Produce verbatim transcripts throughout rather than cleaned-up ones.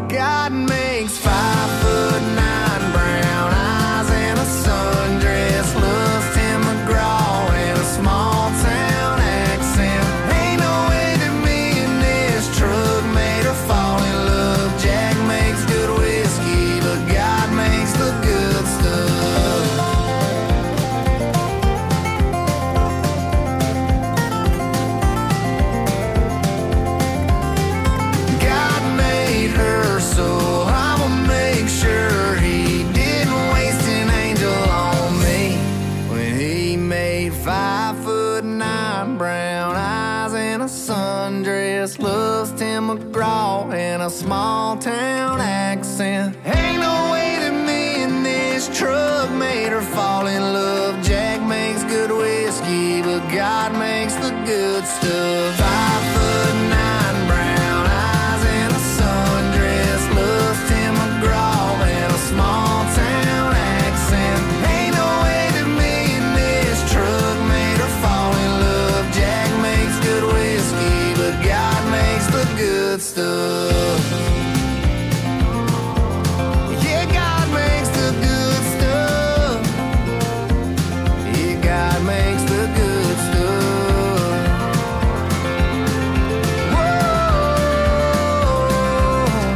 God makes five foot nine brown eyes and a sundress, loves Tim McGraw and a small town accent. Ain't no way that me and this truck made her fall in love. Jack makes good whiskey, but God makes the good stuff. God made her, so I'ma make sure he didn't waste an angel on me. When he made five foot nine brown eyes and a sundress, loves Tim McGraw and a small town accent. Ain't no way that me and this truck made her fall in love. Jack makes good whiskey, but God makes the good stuff. Five foot nine brown eyes and a sundress, loves Tim McGraw and a small town accent. Ain't no way that me and this truck made her fall in love. Jack makes good whiskey, but God makes the good stuff. Yeah, God makes the good stuff. Yeah, God makes the good stuff. Whoa.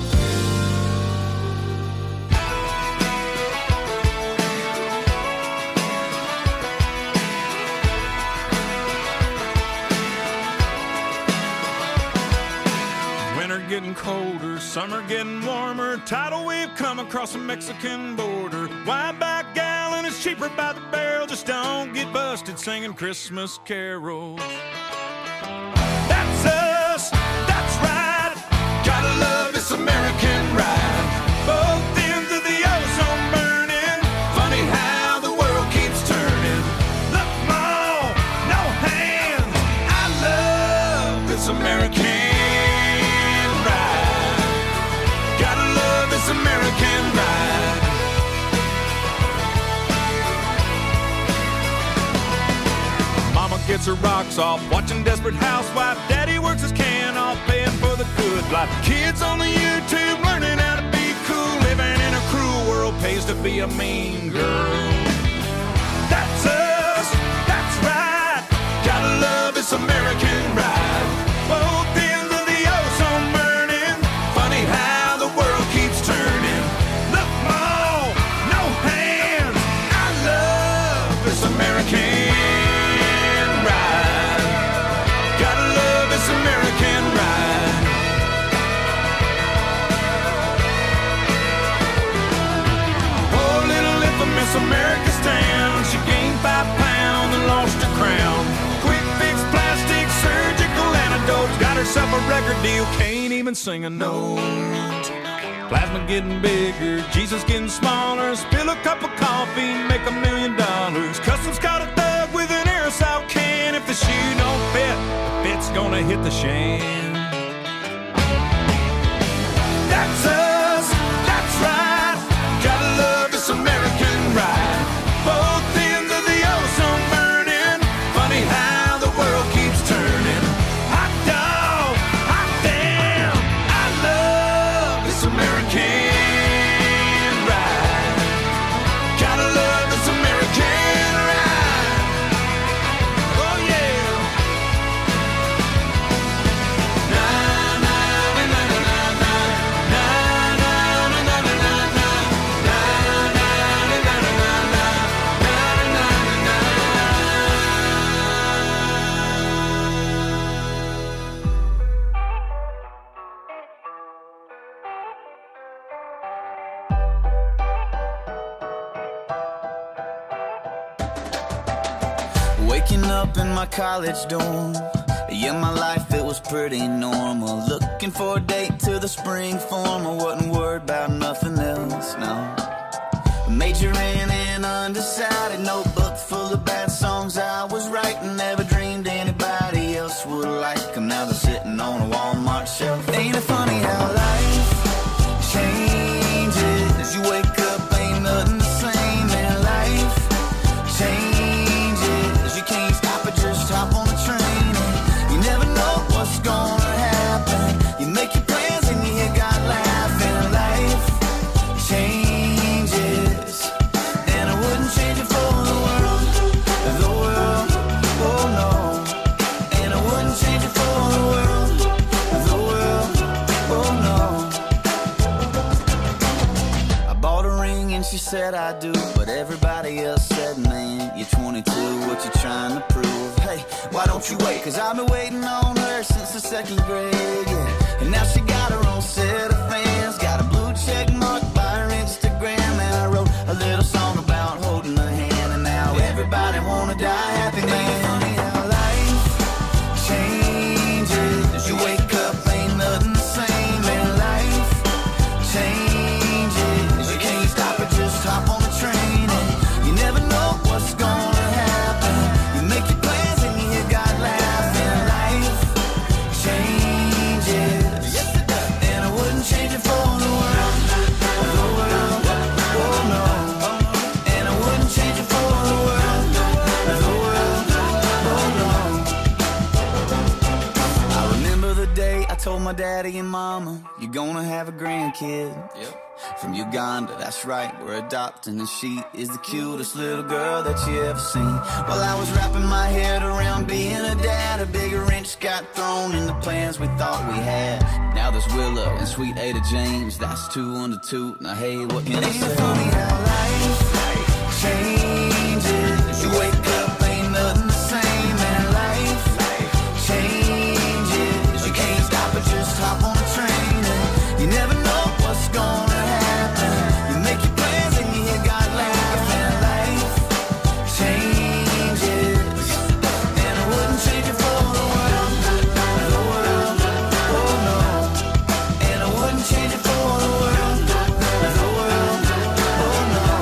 Winter getting colder, summer getting warmer. Tidal wave come across the Mexican border. Wide back gallon is cheaper by the barrel. Just don't get busted singing Christmas carols. That's us, that's right. Gotta love this American ride. Both ends of the ozone burning. Funny how the world keeps turning. Look, Mom, no hands. I love this American ride. Gotta love this American ride. Mama gets her rocks off, watching Desperate Housewife. Daddy works his can off, paying for the good life. Kids on the YouTube learning how to be cool. Living in a cruel world pays to be a mean girl. That's us, that's right. Gotta love this American ride. Both ends of the ozone burning. Funny how the world keeps turning. Look, Mom, no hands. I love this American ride. Gotta love this American ride. Oh, little infamous America's town. She gained five pounds and lost her crown. Quick fix, plastic, surgical antidotes. Got herself a record deal, can't even sing a note. Plasma getting bigger, Jesus getting smaller. Spill a cup of coffee, make a million dollars. Customs caught a thug with an aerosol can. If the shoe don't fit, the fit's gonna hit the shan. That's us, that's right. Gotta love this American ride. Both ends of the ozone burning. Funny how the world keeps turning. Hot dog, hot damn. I love this American ride. Gotta love this American ride. Oh yeah. Na na na na na na na na na na na na na na na na na Waking up in my college dorm. Yeah, my life, it was pretty normal. Looking for a date to the spring form. I wasn't worried about nothing else, no. Majoring in undecided, notebook full of bad songs I was writing. Never dreamed anybody else would like them. Now they're sitting on a Walmart shelf. Ain't it funny how life changes? As you wake up, ain't nothing the same. And life changes. You can't stop it, just hop on the train. And you never know what's gonna happen. You make your plans and you hear God laugh. said I do, but everybody else said, man, you're twenty-two, what you trying to prove? Hey, why don't you wait? Cause I've been waiting on her since the second grade, yeah. And now she got her own set of fans, got a blue check mark by her Instagram. And I wrote a little song about holding her hand, and now everybody wanna die happy, man. Funny how life changes. You wake up, ain't nothing the same, and life changes. You can't stop it, just hop on the train, and you never know what's gonna happen. You make your plans and you got laughing. Life changes, yes it does, and I wouldn't change it for the world, the world, oh no. And I wouldn't change it for the world, the world, oh no. I remember the day I told my daddy and mama, you're gonna have a grandkid. Yep. From Uganda, that's right, we're adopting, and she is the cutest little girl that you ever seen. While I was wrapping my head around being a dad, a bigger wrench got thrown in the plans we thought we had. Now there's Willow and sweet Ada James, that's two under two. Now hey, what can I say? It's funny how life changes. You wake up, ain't nothing the same, and life changes. You can't stop it, just hop on a train, and you never know what's gonna happen. You make your plans and you got laughing. Life changes, and I wouldn't change it for the world, the world, oh no. And I wouldn't change it for the world, the world, oh no.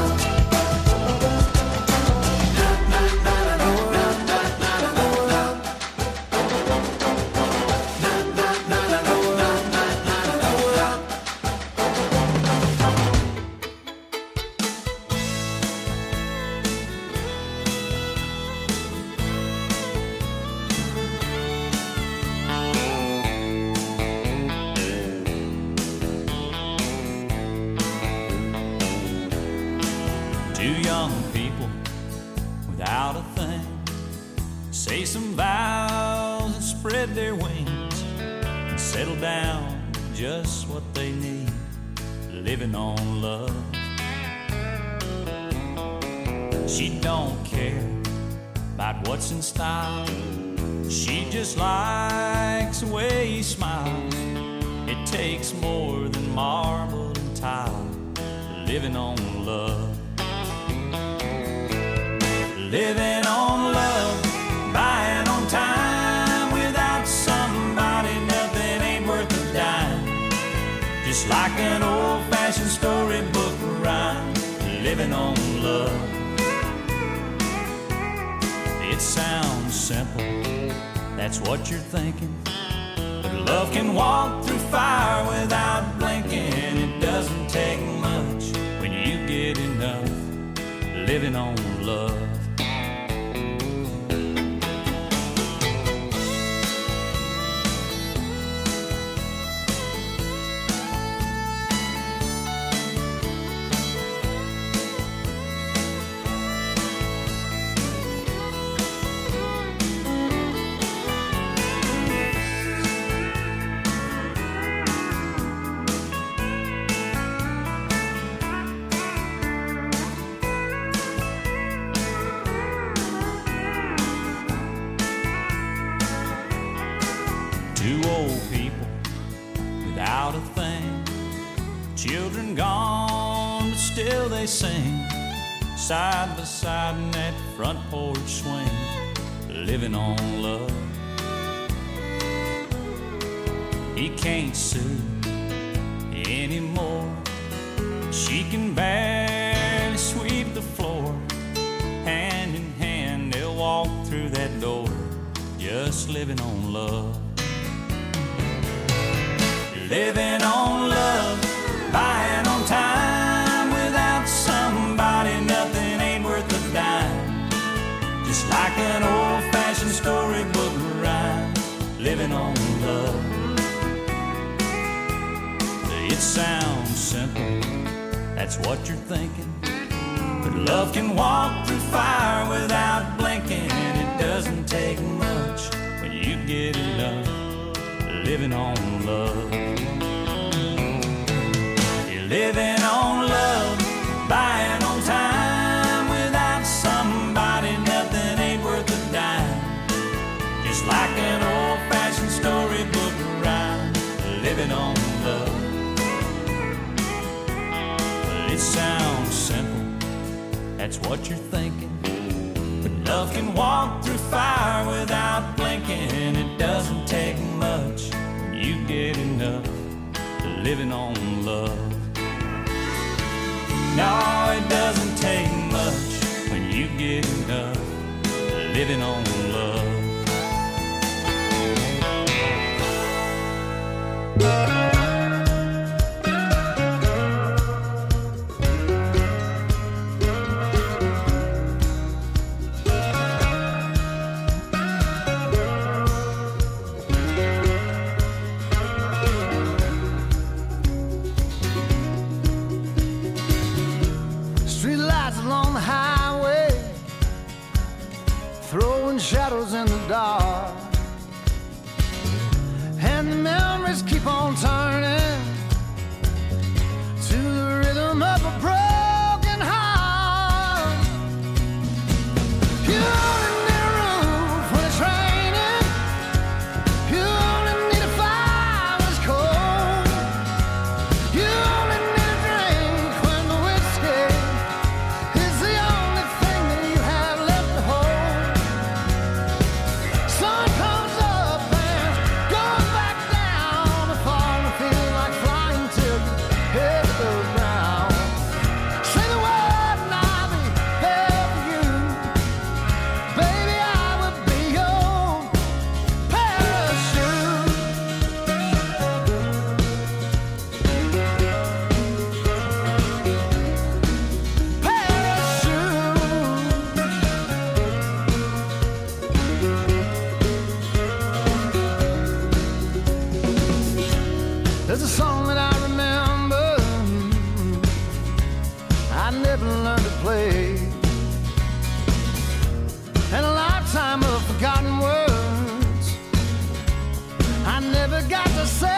Two young people without a thing say some vows and spread their wings and settle down just what they need, living on love. She don't care about what's in style, she just likes the way he smiles. It takes more than marble and tile, living on love. Living on love, buying on time. Without somebody, nothing ain't worth a dime. Just like an old-fashioned storybook rhyme, living on love. It sounds simple, that's what you're thinking, but love can walk through fire without blinking. It doesn't take much when you get enough, living on love. Two old people without a thing, children gone, but still they sing, side by side in that front porch swing, living on love. He can't sue anymore, she can barely sweep the floor. Hand in hand they'll walk through that door, just living on love. Living on love, buying on time. Without somebody, nothing ain't worth a dime. Just like an old-fashioned storybook rhyme, living on love. It sounds simple, that's what you're thinking, but love can walk through fire without blinking. It doesn't take much when you get enough, living on love. You're living on love, buying on what you're thinking. But love can walk through fire without blinking. It doesn't take much when you get enough living on love. No, it doesn't take much when you get enough living on love. Shadows in the dark, and the memories keep on turning to the rhythm of a broken heart. You only need a roof when it's raining. You only need a fire when it's cold. You only need a drink when the whiskey is the only thing that you have left to hold. Sun comes up and goes back down. The fall feels like flying till you hit the ground. Say the word and I'll be there for you. Baby, I will be your parachute. There's a song that I remember I never learned to play, and a lifetime of forgotten words I never got to say.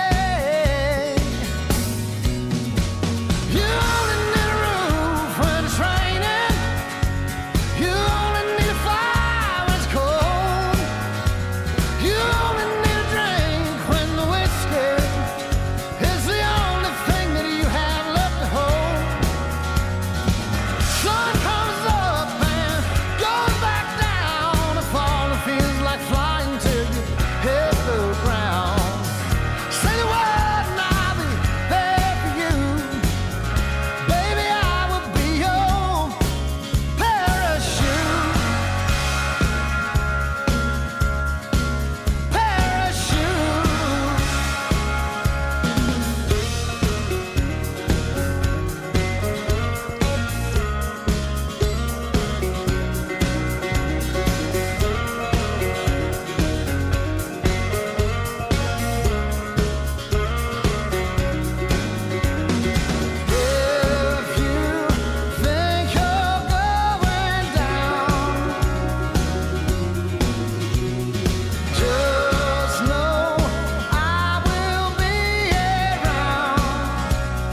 You only need a roof when it's raining. You only need a fire when it's cold. You only need a drink when the whiskey is the only thing that you have left to hold. Sun comes up and goes back down. The fall feels like flying till you hit the ground. Say the word and I'll be there for you. Baby, I will be your parachute. Parachute. If you think you're going down, just know I will be around.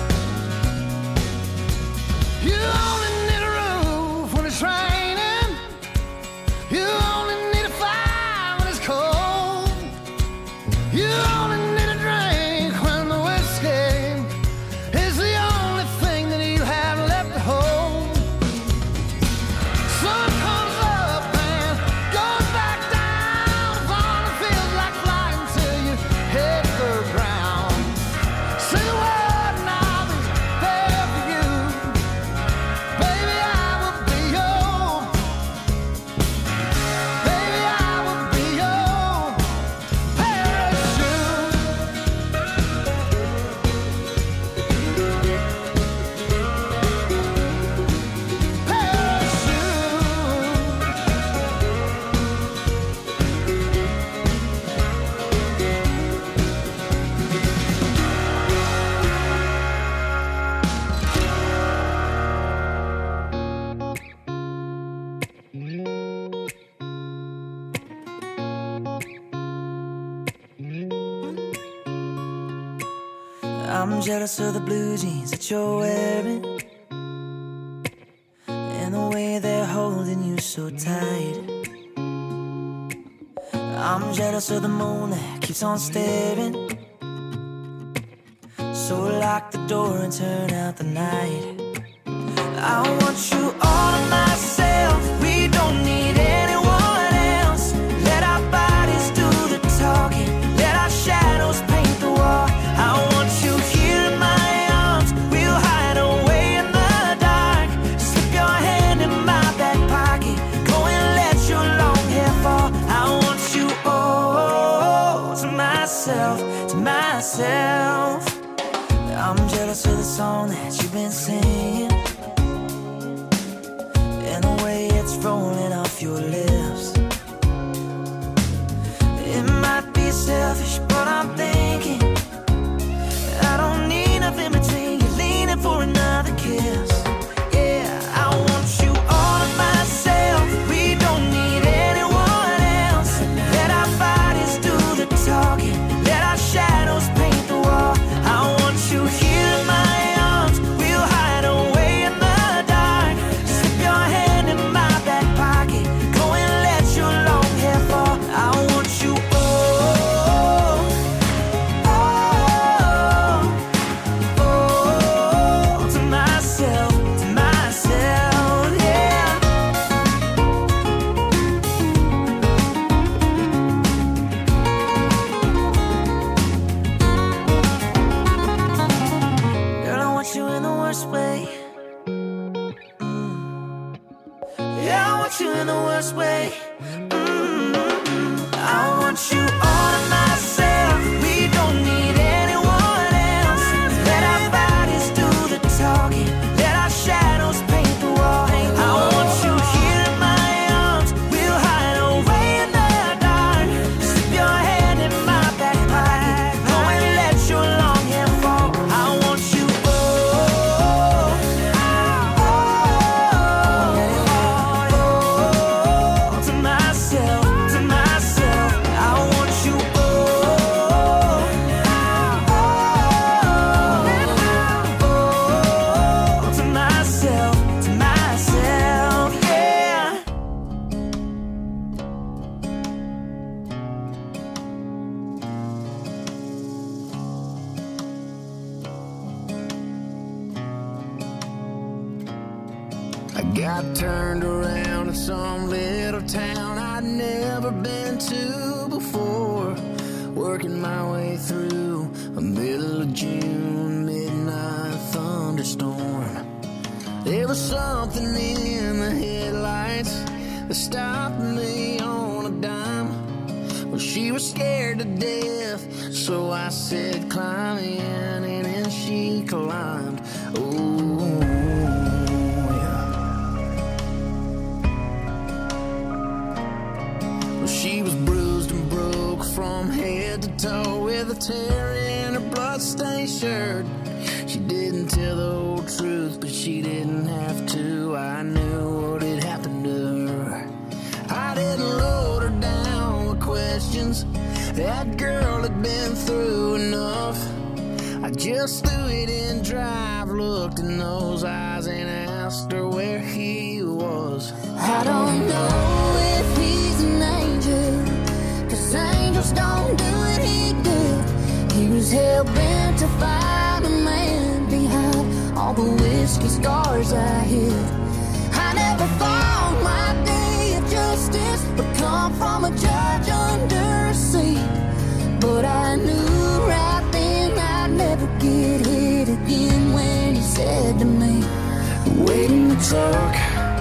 You only need a roof when it's raining. You only need a fire when it's cold. You only need a drink when the whiskey is the only thing that you have left to hold. Sun comes up and goes back down. The fall feels like flying till you hit the ground. Say the word and I'll be there for you. Baby, I will be your. Baby, I will be your parachute. I'm jealous of the blue jeans that you're wearing, and the way they're holding you so tight. I'm jealous of the moon that keeps on staring, so lock the door and turn out the night. I want you all to myself. We don't need anyone else. Let our bodies do the talking. Let our shadows paint the wall. I want you here in my arms. We'll hide away in the dark. Slip your hand in my back pocket. Go and let your long hair fall. I want you all to myself, to myself. I'm jealous of the song that you've been singing, and the way it's rolling off your lips. It might be selfish, but I'm thinking I don't need nothing between you, leaning for another kiss. Yeah, I want you all to myself. We don't need anyone else. Let our bodies do the talking. Let our shadows paint the wall. I want you here in my arms. We'll hide away in the dark. Slip your hand in my back pocket. Go and let your long hair fall. I want you all, all, all to myself, to myself, yeah. Girl, I want you in the worst way. Mm. Yeah, I want you in the worst way. Mm. I want you all to myself. We don't need anyone else. Let our bodies do the talking. Let our shadows paint the wall. I want you here in my arms. We'll hide away in the dark. Slip your hand in my back pocket. Go and let your long hair fall. I want you all, all to myself, to myself. I want you all, all to myself, to myself, yeah. I got turned around in some little town I'd never been to before. Working my way through a middle of June midnight thunderstorm. There was something in the headlights that stopped me on a dime. Well, she was scared to death, so I said, climb in, and then she climbed. Oh, yeah. Well, she was bruised and broke from head to toe, with a tear in her bloodstained shirt. She didn't tell the whole truth, but she didn't have to. I knew what had happened to her. I didn't load her down with questions. That girl had been through enough. I just threw it in drive, looked in those eyes, and asked her where he was. I don't know if he's an angel, 'cause angels don't do what he did. He was hell-bent to find a man behind all the whiskey scars I hid. I never thought my day of justice would come from a judge under a seat, but I knew right then I'd never get hit again when he said to me, Wait in the truck,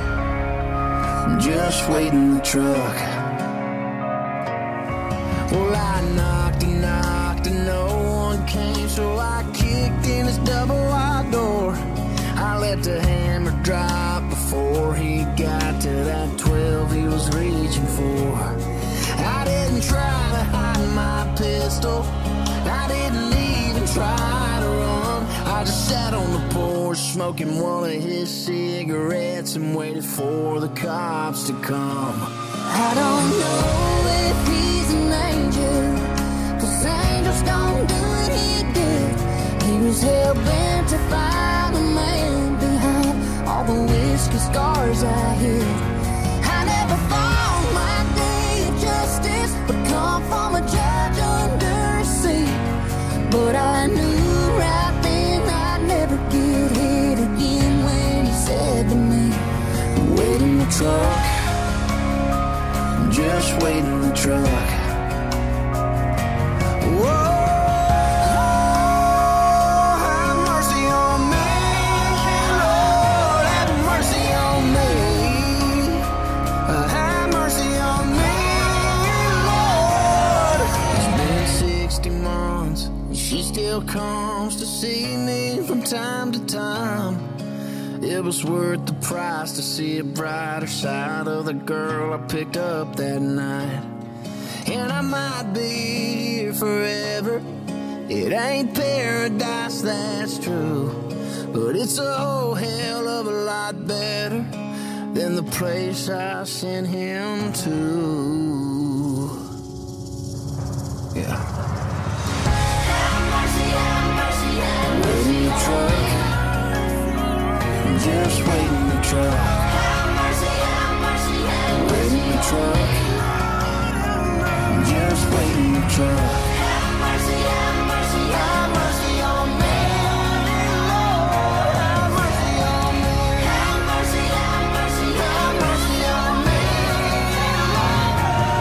just wait in the truck. Well, I knocked and knocked and no one came, so I kicked in his double wide door. I let the hammer drop before he got to that twelve he was reaching for. I didn't try to hide my pistol, I didn't even try to run. I just sat on the porch smoking one of his cigarettes and waited for the cops to come. I don't know if he's an angel, 'cause angels don't do what he did. He was hell-bent to find a man behind all the whiskey scars I hid. I never thought my day of justice would come from a judge under a seat, but I knew right then I'd never get hit again when he said truck, just waiting in the truck. Whoa. Comes to see me from time to time. It was worth the price to see a brighter side of the girl I picked up that night. And I might be here forever. It ain't paradise, that's true, but it's a whole hell of a lot better than the place I sent him to. Yeah. Waiting in the truck, just waiting in the truck. Waiting in the truck, just waiting in the truck. Have mercy, have mercy, have mercy on me, Lord. Have mercy on me. Have mercy, have mercy, have mercy on me, Lord.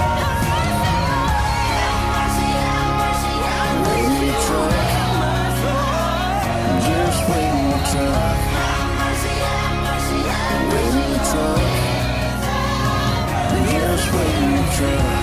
Have mercy, have mercy, have mercy. Waiting in the truck. Just waiting in the truck. Have mercy, have mercy, have mercy. Waiting in the truck. Just waiting in the truck.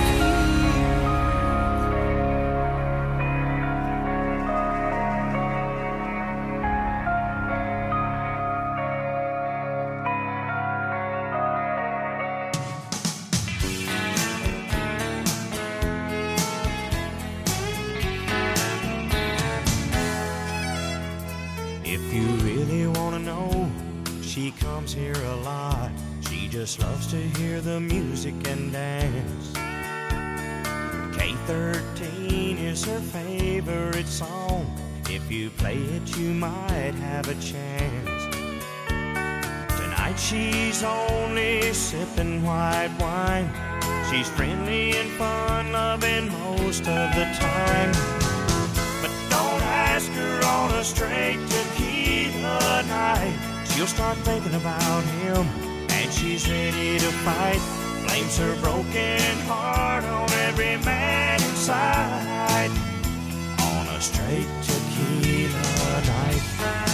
Here a lot. She just loves to hear the music and dance. K thirteen is her favorite song. If you play it, you might have a chance. Tonight she's only sipping white wine. She's friendly and fun-loving most of the time. But don't ask her on a straight tequila night. She'll start thinking about him, and she's ready to fight. Blames her broken heart on every man inside. On a straight tequila night.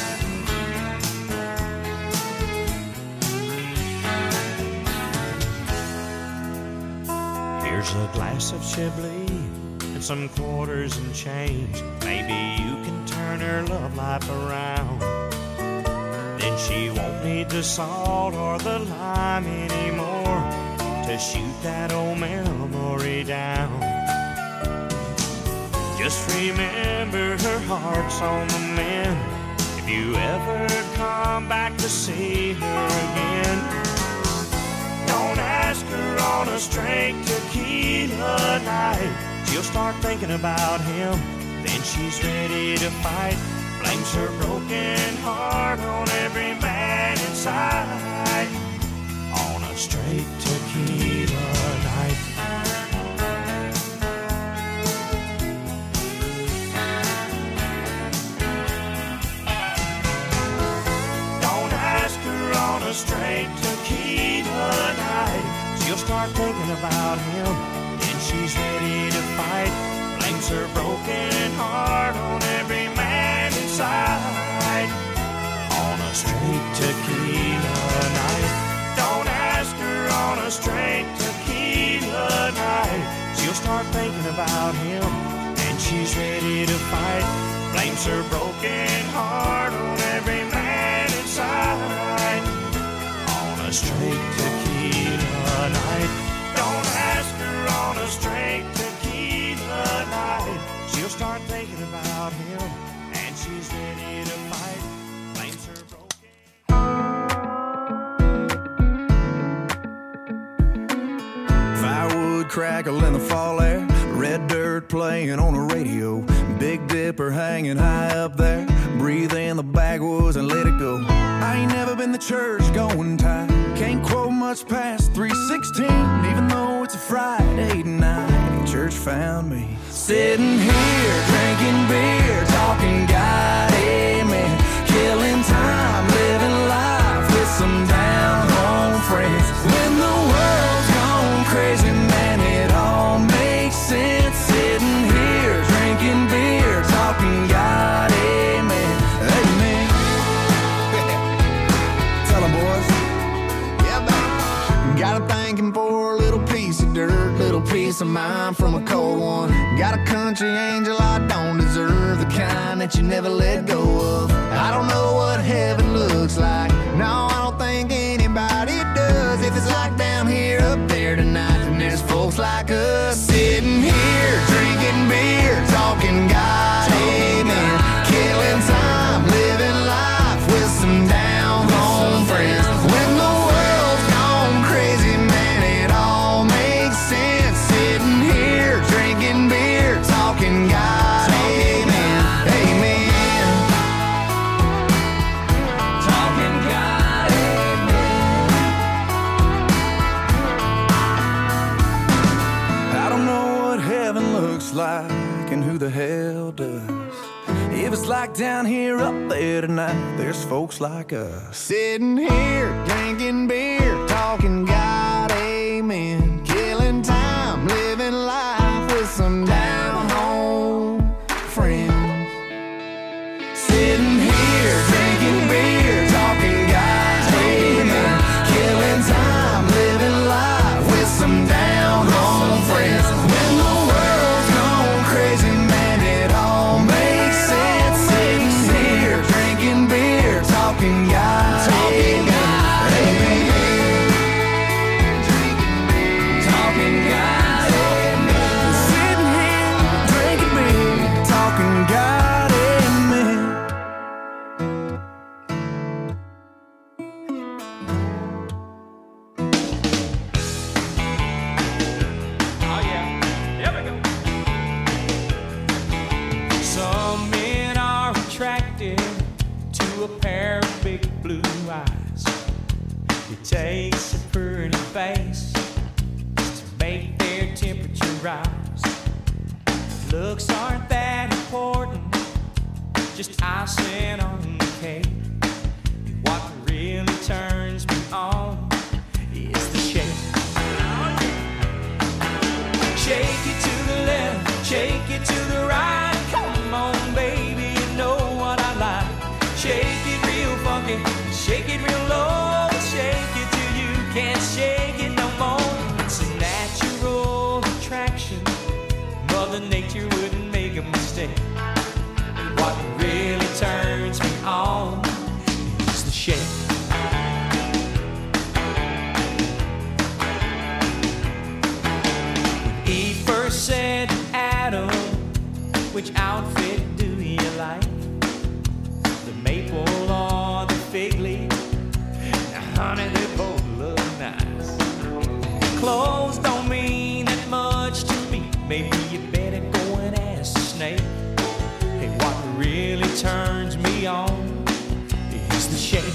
Here's a glass of Chablis and some quarters and change. Maybe you can turn her love life around. Then she won't need the salt or the lime anymore to shoot that old memory down. Just remember her heart's on the mend. If you ever come back to see her again, don't ask her on a straight tequila night. She'll start thinking about him, then she's ready to fight. Blames her broken heart on every man inside. On a straight tequila night. Don't ask her on a straight tequila night. She'll start thinking about him, then she's ready to fight. Blames her broken heart on every man inside. On a straight tequila night. Don't ask her on a straight tequila night. She'll start thinking about him, and she's ready to fight. Blames her broken heart on every man inside. On a straight tequila night. Don't ask her on a straight tequila night. She'll start thinking about him, and she's ready to fight. Blames her broken. Firewood crackle in the fall air, red dirt playing on the radio, Big Dipper hanging high up there. Breathe in the backwoods and let it go. I ain't never been to church going tight. Can't quote much past three sixteen, even though it's a Friday night. Church found me sitting here drinking beer, talking God, amen, killing time, living life with some down home friends. When country angel, I don't deserve the kind that you never let go of. I don't know what heaven looks like. No, I don't think anybody does. If it's like down here, up there tonight, then there's folks like us sitting here, drinking beer, talking God, amen. Killing time, living life with some down home friends. When the world's gone crazy, man, it all makes sense. Sitting here, drinking beer, talking God, amen, amen. Talking God, amen. I don't know what heaven looks like and who the hell does. If it's like down here, up there tonight, there's folks like us sitting here, drinking beer, talking God, amen. Killing time, living life with some down home friends. Sitting here, drinking beer, talking God, amen. Killing time, living life with some down home friends. When the world's gone crazy, man, it all makes sense. Sitting here, drinking beer, talking God, amen, amen. Talking God, amen. Sitting here, drinking beer, talking God, amen. Oh yeah, there we go. Some men are attracted to a pair of big blue eyes. It takes a pretty face to make their temperature rise. Looks aren't that important, just icing on the cake. What really turns me on is the shake. Shake it to the left, shake it to the right. Come on, baby, you know what I like. Shake it real funky, shake it real low. Shake it till you can't shake it no more. It's a natural attraction. Mother Nature wouldn't make a mistake. What really turns me on is the shake. When Eve first said to Adam, which outfit do you like? The maple or the fig leaf? Now, honey, they both look nice. Clothes don't mean that much to me. Maybe you better go and ask the snake. Hey, what really turns me on is the shake.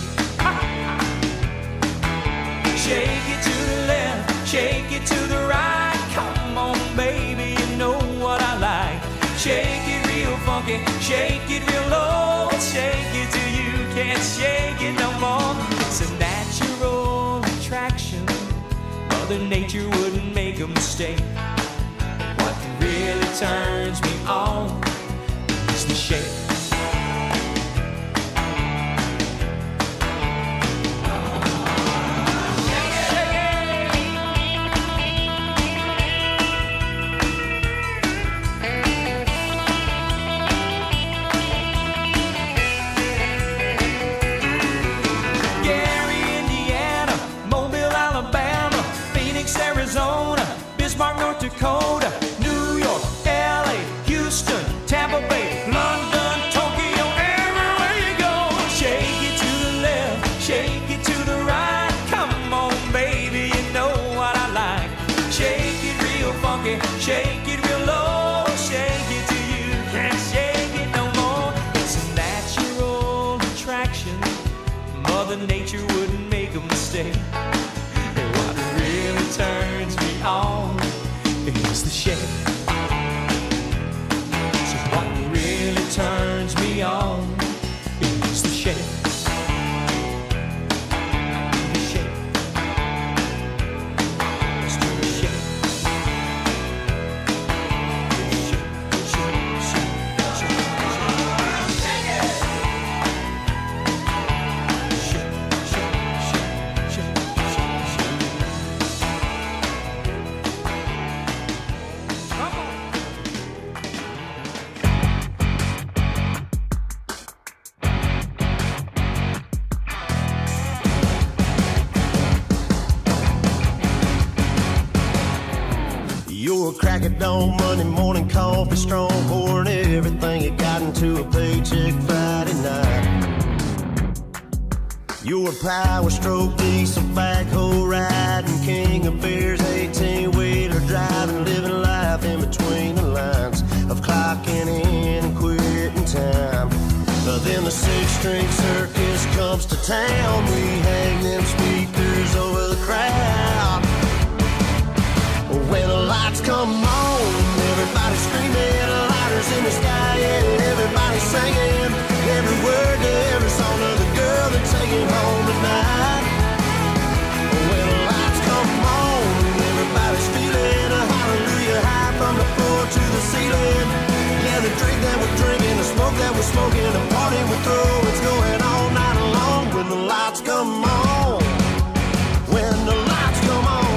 Shake it to the left, shake it to the right. Come on, baby, you know what I like. Shake it real funky, shake it real low. Shake it till you can't shake it no more. It's a natural attraction. Mother Nature wouldn't make a mistake. What really turns me on is the shake. Arizona, Bismarck, North Dakota, New York, L A, Houston, Tampa Bay, London, Tokyo, everywhere you go. Shake it to the left, shake it to the right. Come on, baby, you know what I like. Shake it real funky, shake it real low. Shake it till you can't shake it no more. It's a natural attraction. Mother Nature wouldn't make a mistake. Turns me on is the shake. So what really turns me on is the shake. The shake. Let's do the shake. Shake, shake, shake, shake, shake. Shake it. Shake, shake, shake, shake, shake. a crack at dawn, Monday morning coffee strong, pouring everything you got into a paycheck Friday night. You're a power stroke, diesel backhoe riding, king of beers, eighteen-wheeler driving, living life in between the lines of clocking in and quitting time. But then the six-string circus comes to town, we hang them speakers over the crowd. When the lights come on, everybody screaming, lighters in the sky, yeah, everybody singing every word to every song of the girl they're taking home tonight. When the lights come on, everybody's feeling a hallelujah high from the floor to the ceiling. Yeah, the drink that we're drinking, the smoke that we're smoking, the party we throw, it's going all night long. When the lights come on, when the lights come on,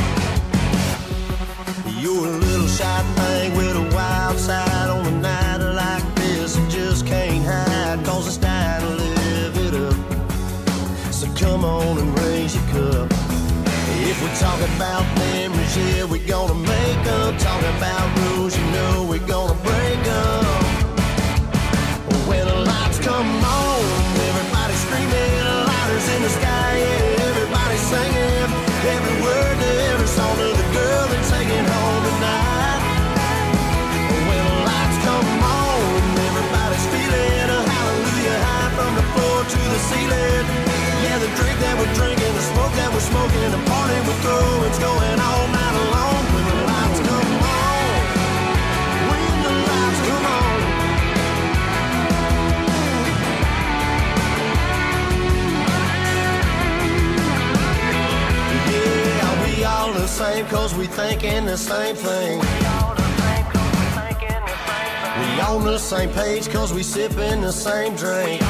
you're a little shy thing with a wild side on a night like this. You just can't hide, cause it's time to live it up. So come on and raise your cup. If we're talking about memories, yeah, we're gonna make them. Talking about rules, you know we're gonna break them. When the lights come on, everybody screaming, lighters in the sky, yeah, everybody singing every word to every song of the girl they're taking home tonight. When the lights come on, everybody's feeling a hallelujah high from the floor to the ceiling. Yeah, the drink that we're drinking, the smoke that we're smoking, the party we throw, it's going all night long. When the lights come on, when the lights come on. Yeah, we all the same cause we thinking the same thing. We on the same page cause we sipping the same drink.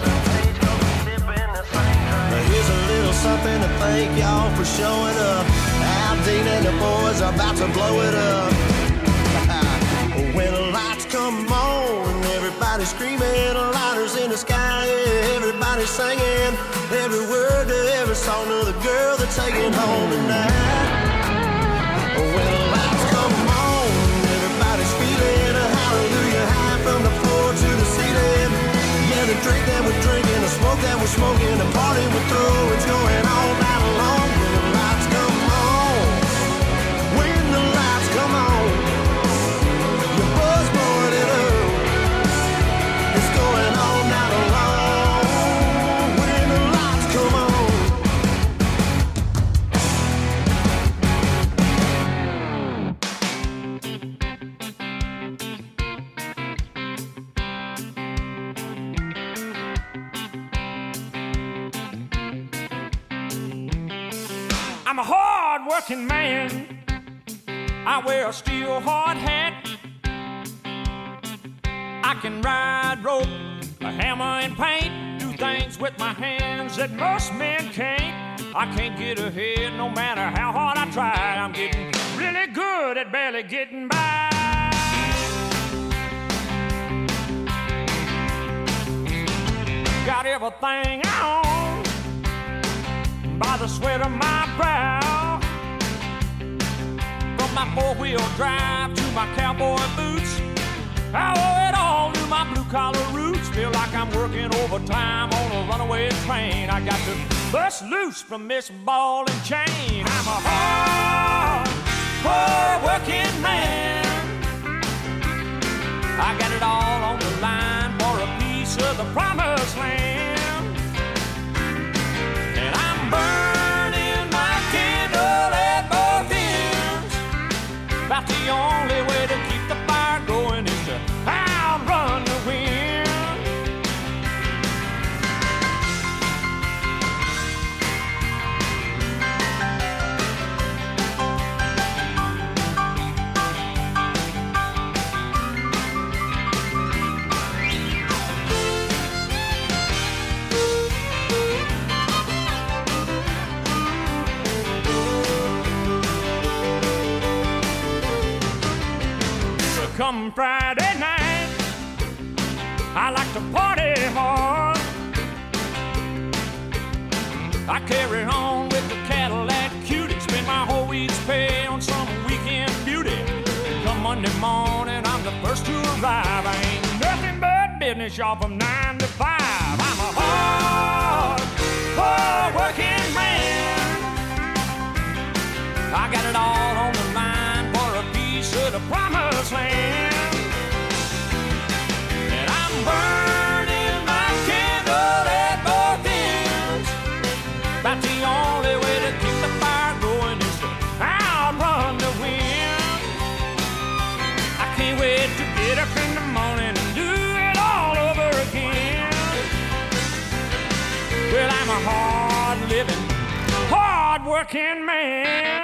Here's a little something to thank y'all for showing up. Aldine and the boys are about to blow it up. When the lights come on, everybody screaming, lighters in the sky, yeah, everybody singing every word to every song of the girl they're taking home tonight. When the lights come on, everybody's feeling a hallelujah high from the floor to the ceiling. Yeah, the drink that we're drinking, the smoke that we're smoking, the party we throw, it's going all night long. When the lights come on, when the lights come on, your buzz blowing it up, it's going all night long. When the lights come on. I'm a hard-working man. I wear a steel hard hat. I can ride rope, a hammer and paint, do things with my hands that most men can't. I can't get ahead no matter how hard I try. I'm getting really good at barely getting by. Got everything I own by the sweat of my brow. From my four-wheel drive to my cowboy boots, I owe it all to my blue-collar roots. Feel like I'm working overtime on a runaway train. I got to bust loose from this ball and chain. I'm a hard, hard-working man. I got it all on the line for a piece of the promised land. And I'm burning my candle at both ends. About the only way to keep the fire going is to outrun the wind. Come Friday night, I like to party hard. I carry on with the Cadillac Cutie, spend my whole week's pay on some weekend beauty. finish off from nine to five. I'm a hard, hard working man. I got it all on the line for a piece of the promised land. And I'm burning my candle at both ends. About the only way to keep the fire going is to outrun the wind. I can't wait to get up in the morning and do it all over again. Well, I'm a hard-living, hard-working man.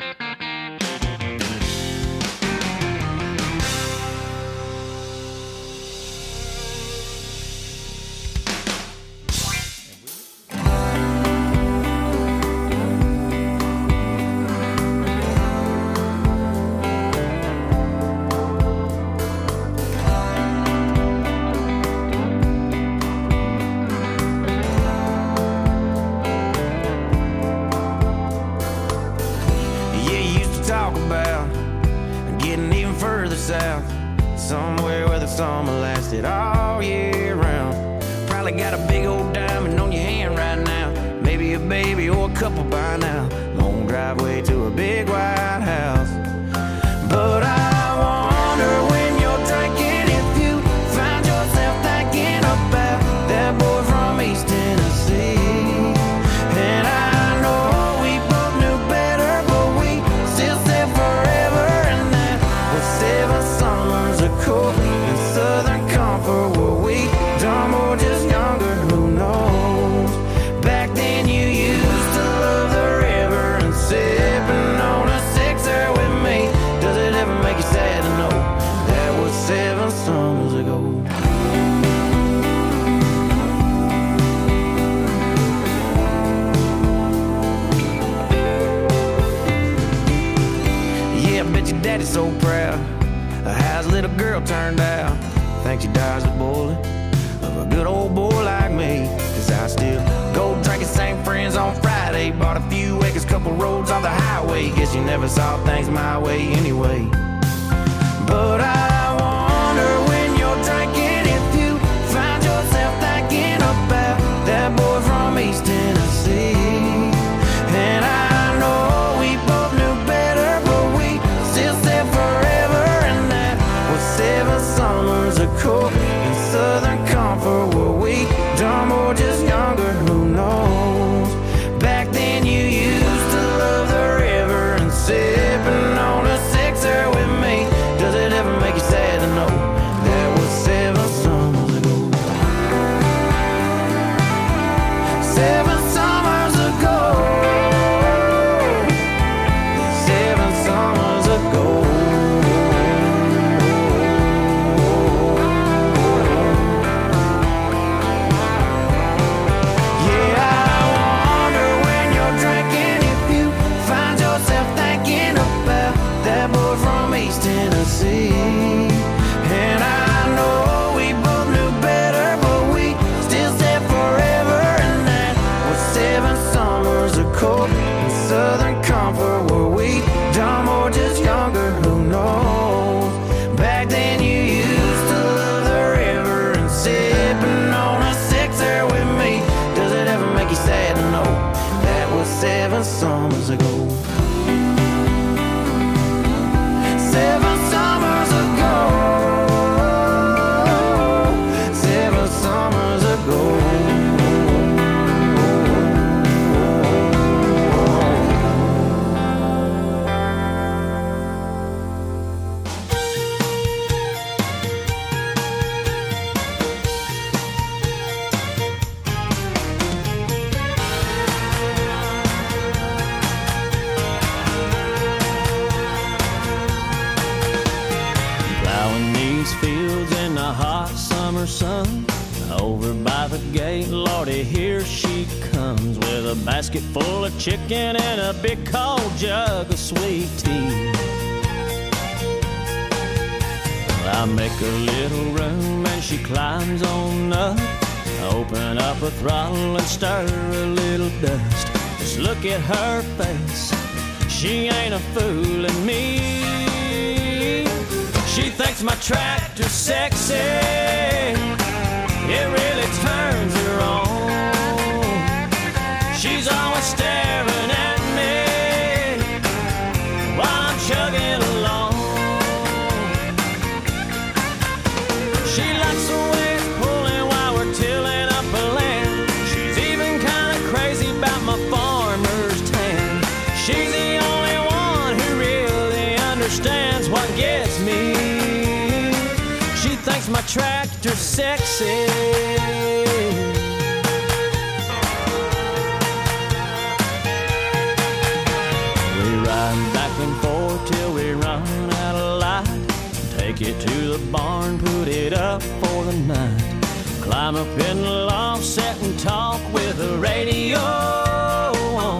South, somewhere where the summer lasted all year round. Probably got a big old diamond on your hand right now. Maybe a baby or a couple by now. Long driveway to a big white house. But I wonder when you're drinking if you find yourself thinking about that boy from East Tennessee. And I know we both knew better, but we still said forever. And that was seven summers ago in Southern Comfort. Were we dumb or just younger? Who knows? Back then you used to love the river and sipping on a sixer with me. Does it ever make you sad to know that was seven summers ago? Yeah, I bet your daddy's so proud of how his little girl turned out. Thinks she dies a bullet of a good old boy like me. Cause I still go drinking, same friends on Friday. Bought a few acres, couple roads off the highway. Guess you never saw things my way anyway. But I wonder when you're drinking if you find yourself thinking about that boy from East Tennessee. And I know we both knew better, but we still said forever. And that was seven summers ago in Southern Comfort. Were we dumb or just younger? Who knows? Back then you used to love the river and sipping on a sixer with me. Does it ever make you sad to know that was seven summers ago? Seven summers ago. Seven summers ago. Yeah, I wonder when you're drinking if you find yourself thinking about that boy from East Tennessee. And I know we both knew better, but we still said forever. And that was seven summers ago in Southern Comfort. Were we dumb or just younger? Who knows? Back then you used to love the river and sipping on a sixer with me. Does it ever make you sad to know that was seven summers ago? Seven summers ago. Seven summers ago. Plowing these fields in the hot summer sun. Over by the gate, Lordy, here she comes with a basket full of chicken and a big cold jug of sweet tea. Well, I make a little room and she climbs on up. Open up a throttle and stir a little dust. Just look at her face, she ain't a fooling me. She thinks my tractor's sexy, it really turns her on. She's always staring at me while I'm chugging along. She likes the way it's pulling while we're tilling up a land. She's even kind of crazy about my farmer's tan. She's the only one who really understands what gets me. She thinks my tractor's sexy. We ride back and forth till we run out of light. Take it to the barn, put it up for the night. Climb up in the loft, sit and talk with the radio on.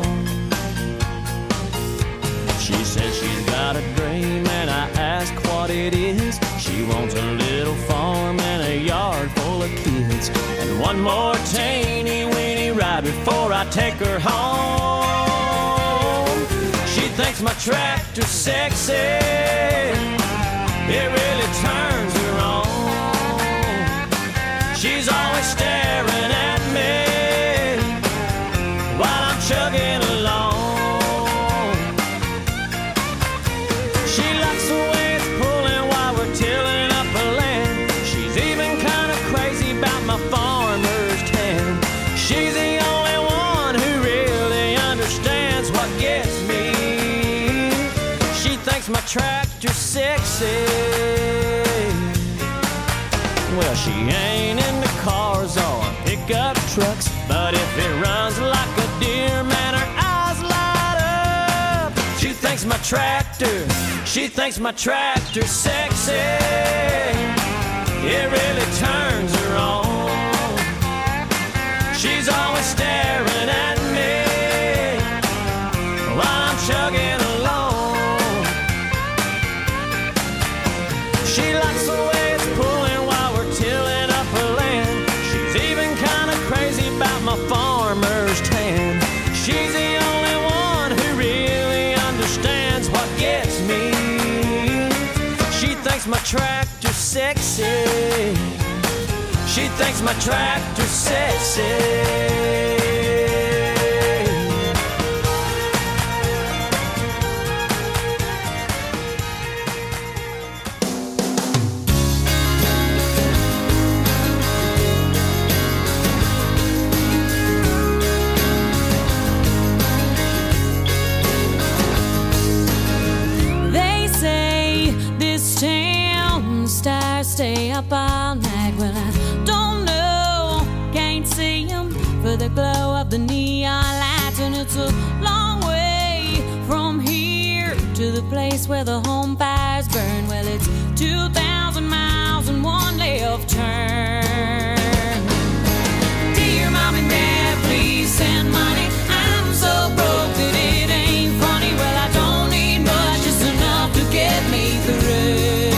She says she's got a dream and I ask what it is. She wants a little farm and a yard full of kids, and one more teeny weeny ride before I take her home. She thinks my tractor's sexy, it really turns her on. She's always staring at me while I'm chugging along. She likes the way it's pulling while we're tilling up a land. She's even kind of crazy about my farmer's tan. She's the only one who really understands what gets me. She thinks my tractor's sexy. Well, she ain't into cars or pickup trucks, but if it runs like a deer, man, her eyes light up. She thinks my tractor, she thinks my tractor's sexy. It really turns her on. She's always staring at me while I'm chugging along. She likes the way it's pulling while we're tilling up a land. She's even kind of crazy about my farmer's tan. She's the only one who really understands what gets me. She thinks my tractor's sexy. She thinks my tractor's sexy. Stay up all night. Well, I don't know, can't see them for the glow of the neon lights. And it's a long way from here to the place where the home fires burn. Well, it's two thousand miles and one left turn. Dear Mom and Dad, please send money. I'm so broke that it ain't funny. Well, I don't need much, just enough to get me through.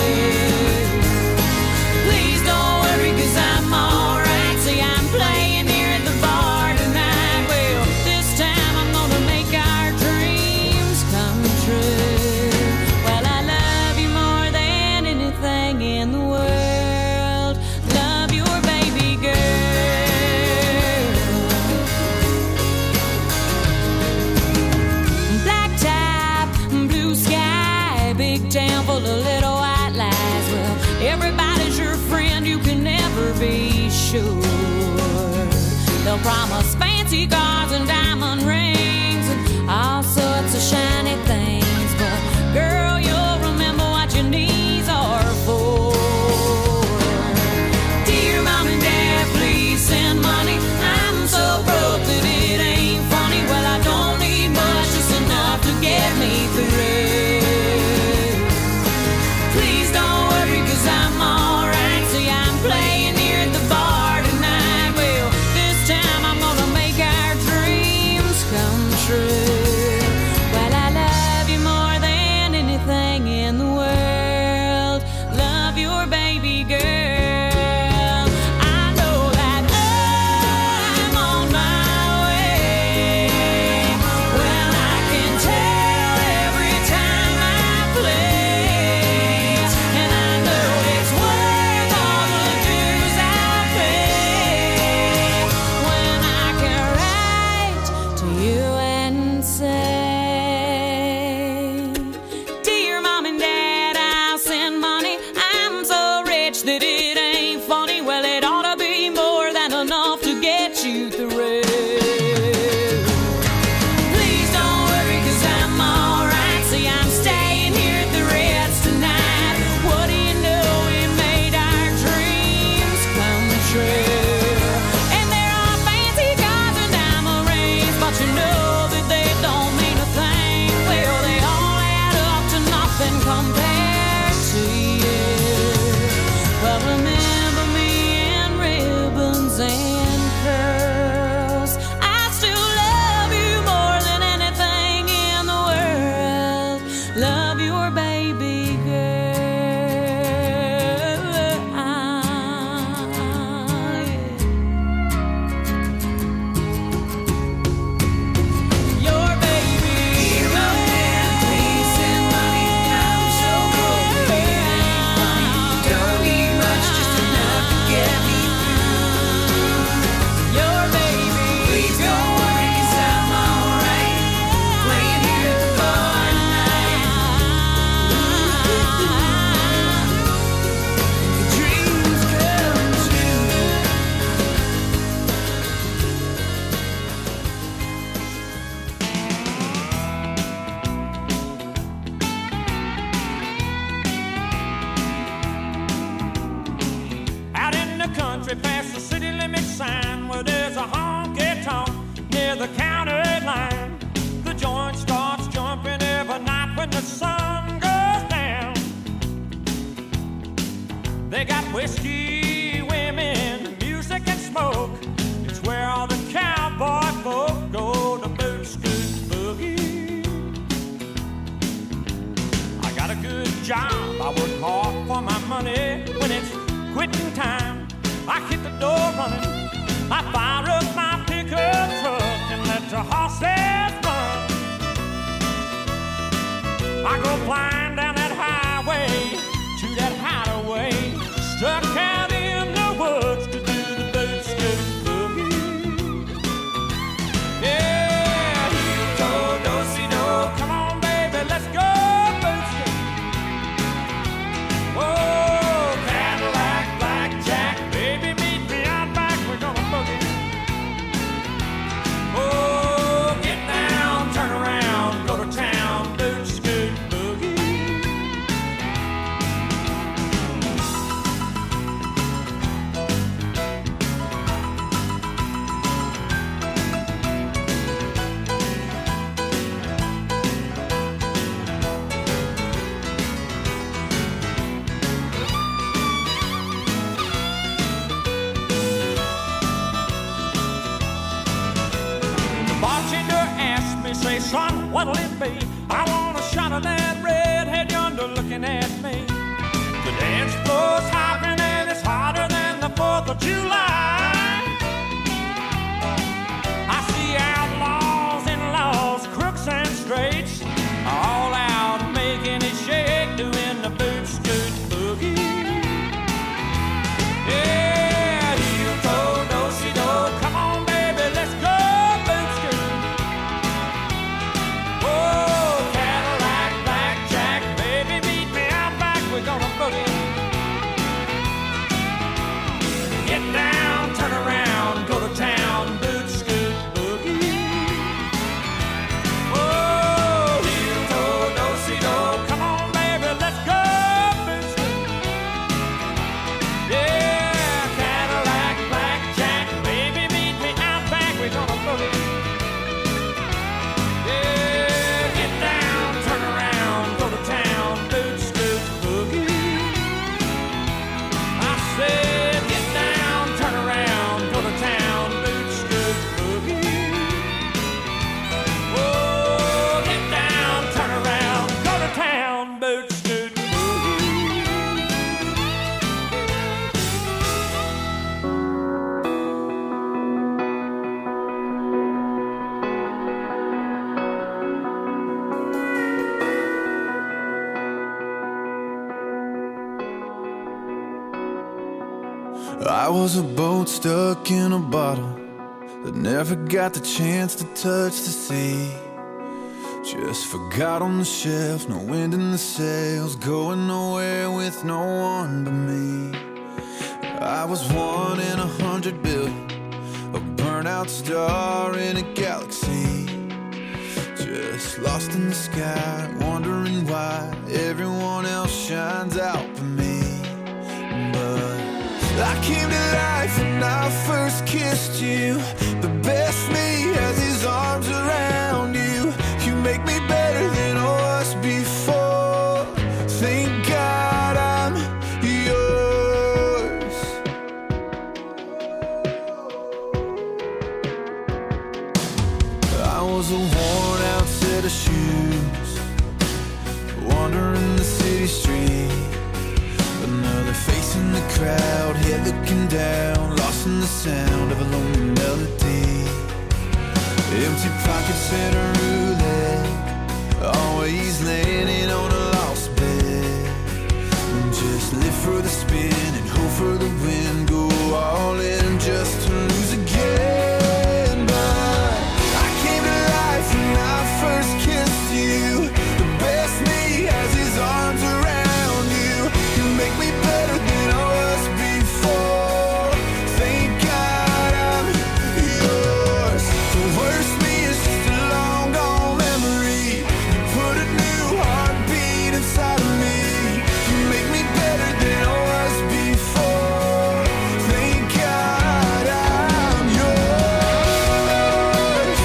Be sure they'll promise fancy cars and diamond rings and all sorts of shiny things, but girl, you'll remember what your knees are for. Dear Mom and Dad, please send money. I'm so broke that it ain't funny. Well, I don't need much, just enough to get me through. Please don't worry, 'cause I'm alright. See, I'm playing true. get you through. Please don't worry, 'cause I'm alright. See, I'm staying here at the Ritz tonight. What do you know? We made our dreams come true. And there are fancy cars and diamond rings, but you know that they don't mean a thing. Well, they all add up to nothing compared to you. But remember me in ribbons and curls. I still love you more than anything in the world. Love your baby girl. Your baby girl. Please and money, I'm so broke, baby. Don't need much, just enough to get me through. Your baby. Please don't worry, 'cause I'm alright. Playing here at the bar tonight. Dreams come true. Out in the country past the city limit sign where there's a honky-tonk near the county line. The joint starts jumping every night when the sun goes down. They got whiskey, women, music and smoke. It's where all the cowboy folk go to boot scoot boogie. I got a good job, I work hard for my money. When it's quitting time, I hit the door running. I fire up my pickup truck and let the horses run. I go flying down that highway to that hideaway, stuck out in the woods to do the boot scoot boogie. Yeah, heel toe, do-si-do, come on baby, let's go boot scoot. Oh, Cadillac, blackjack, baby, meet me out back, we're gonna boogie. Oh, get down, turn around, go to town, boot scoot boogie. The bartender asked me, say, son, what'll it be? I want a shot of that redhead yonder looking at me. The dance floor's hopping and it's hotter than the fourth of July. I see outlaws and laws, crooks and straights, all out making it shake, doing the boot scoot boogie. Yeah, heel toe, do-si-do, come on baby, let's go boot scoot. Oh, Cadillac, blackjack, baby, meet me out back, we're gonna boogie. Get down, turn around, go to town, boot scoot boogie. Oh, heel toe, do-si-do, come on baby, let's go boot scoot. Yeah, Cadillac, blackjack, baby, meet me out back, we're gonna boogie. Yeah, get down, turn around, go to town, boot scoot boogie. I said, get down, turn around, go to town, boot scoot boogie. Oh, get down, turn around, go to town, boot scoot boogie. I was a boat stuck in a bottle that never got the chance to touch the sea. Just forgot on the shelf, no wind in the sails, going nowhere with no one but me. I was one in a hundred billion, a worn out star in a galaxy, just lost in the sky, wondering why everyone else shines out for me. But I came to life when I first kissed you. The best me has his arms around you. You make me better than I was before. Thank God I'm yours. I was a worn out set of shoes, wandering the city street. Another face in the crowd, head looking down, lost in the sound of a lonely melody. Empty pockets and a roulette, always landing on a lost bet. Just live for the spin and hope for the win, go all in just to lose again. But I came to life when I first kissed you. The best me has his arms around you. You make me better than I was before. Thank God I'm yours. The worst me is just a long gone memory. You put a new heartbeat inside of me. You make me better than I was before. Thank God I'm yours.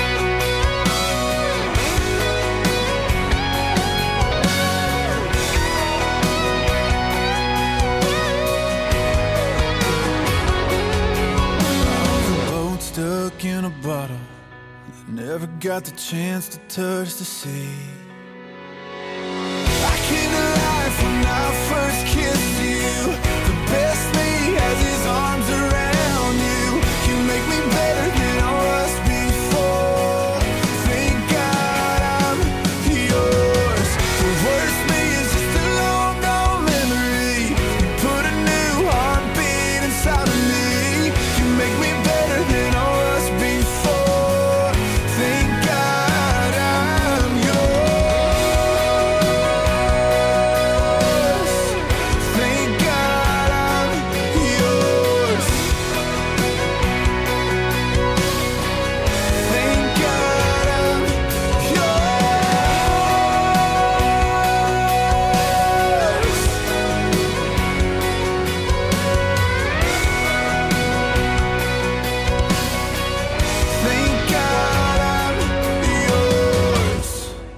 I was a boat stuck in a bottle that never got the chance to touch the sea. I came to life when I first kissed you. The best me has his arms around you. You make me better than I was before. Thank God I'm yours. The worst me is just a long gone memory. You put a new heartbeat inside of me. You make me better than I was before. Thank God I'm yours. Thank God I'm yours. Thank God I'm yours. Thank God I'm yours.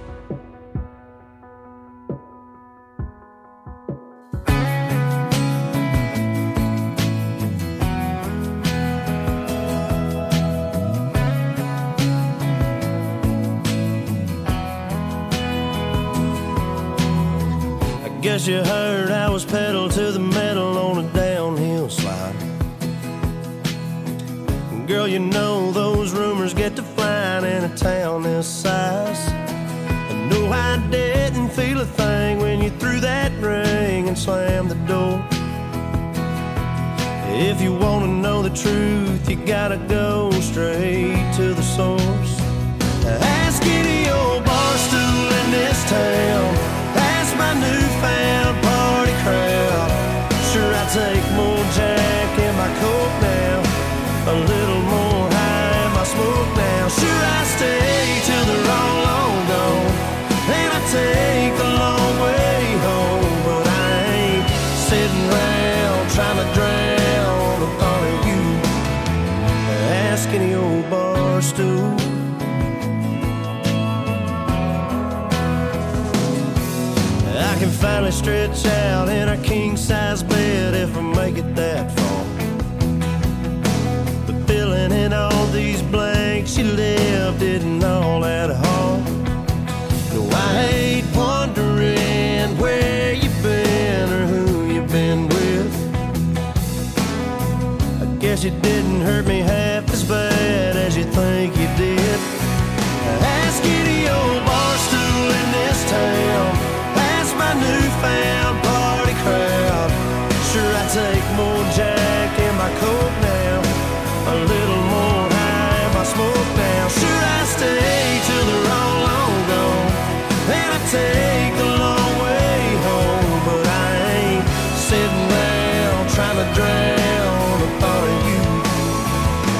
I guess you heard I was pedal to the metal on a downhill slide. Girl, you know those rumors get to flying in a town this size. And no, I didn't feel a thing when you threw that ring and slammed the door. If you wanna know the truth, you gotta go straight to the source. Ask any old bar stool in this town, ask my newfound party crowd. Sure, I take more Jack in my coke now, a little more high in my smoke now. Sure, I stay till they're all long gone, and I take the long way home. But I ain't sitting around trying to drown the thought of you. Ask any old bar stool. I can finally stretch out in a king-size bed if I make it that far. But filling in all these blanks you left isn't all that hard. No, I hate wondering where you've been or who you've been with. I guess it didn't hurt me half as bad as you think you did. Ask any old bar stool in this town, ask my newfound party crowd. Sure, I take more Jack in my coke now, a little more high in my smoke now. Sure, I stay till they're all long gone, and I take the long way home. But I ain't sitting around trying to drown the thought of you.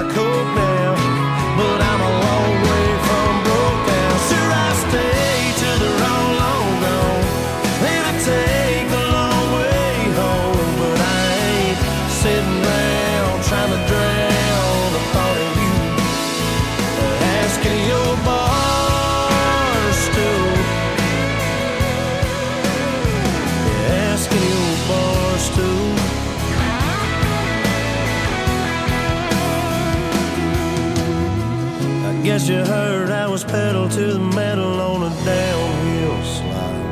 like coke now, but I'm a long way from broke down. Sure, I stay till they're all long gone, and I take the long way home, but I ain't sitting around trying to drown the thought of you asking your bar stool, asking your bar stool. Guess you heard I was pedal to the metal on a downhill slide.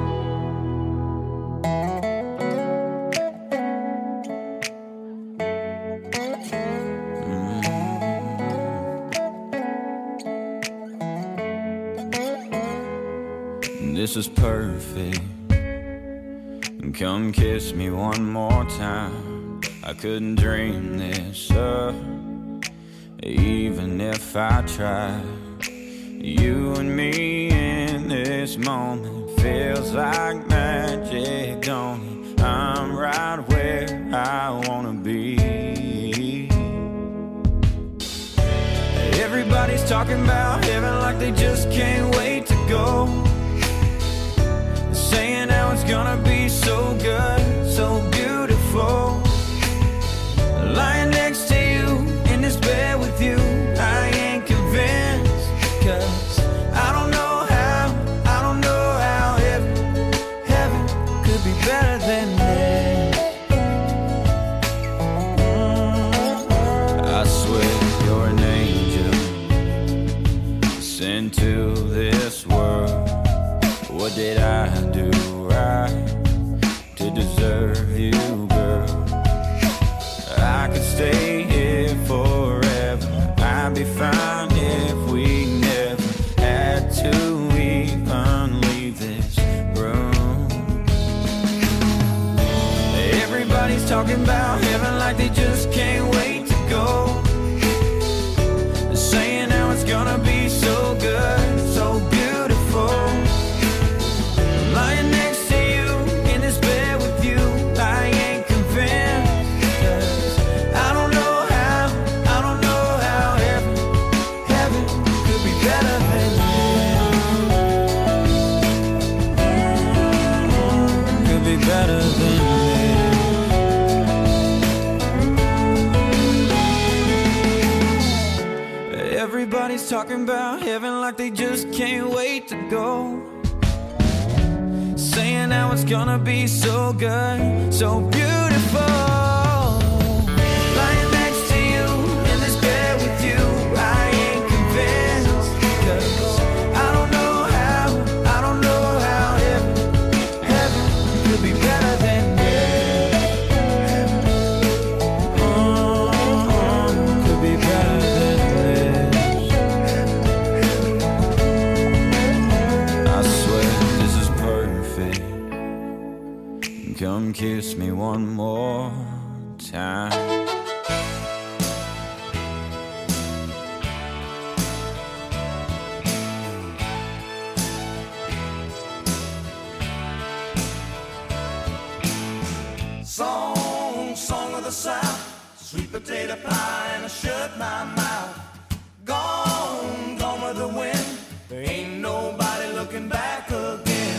Mm. This is perfect. Come kiss me one more time. I couldn't dream this up, even if I tried. You and me in this moment feels like magic, don't it? I'm right where I wanna be. Everybody's talking about heaven like they just can't wait to go, saying how it's gonna be so good, so beautiful. Lying next to you in this bed with you, I ain't convinced, 'cause I don't know how, I don't know how heaven, heaven could be better than this. I swear you're an angel sent to this world. What did I do right to deserve you, girl? I could stay here forever, I'd be fine if we never had to even leave this room. Everybody's talking about heaven like they just can't wait to go, saying how it's gonna be so good, so beautiful. Lying next to you in this bed with you, I ain't convinced, 'cause I don't know how, I don't know how heaven, heaven could be better than this. Could be better than this. Everybody's talking about heaven like they just can't wait to go, saying how it's gonna be so good, so beautiful. Lying next to you in this bed with you, I ain't convinced, 'cause I don't know how, I don't know how heaven, heaven could be better than this. Oh, could be better than this. I swear this is perfect. Come kiss me one more time. Song, song of the South, sweet potato pie and I shut my mouth. Gone, gone with the wind, there ain't nobody looking back again.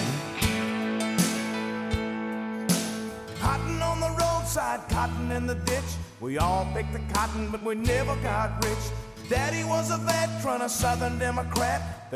Cotton on the roadside, cotton in the ditch. We all picked the cotton, but we never got rich. Daddy was a veteran, a Southern Democrat.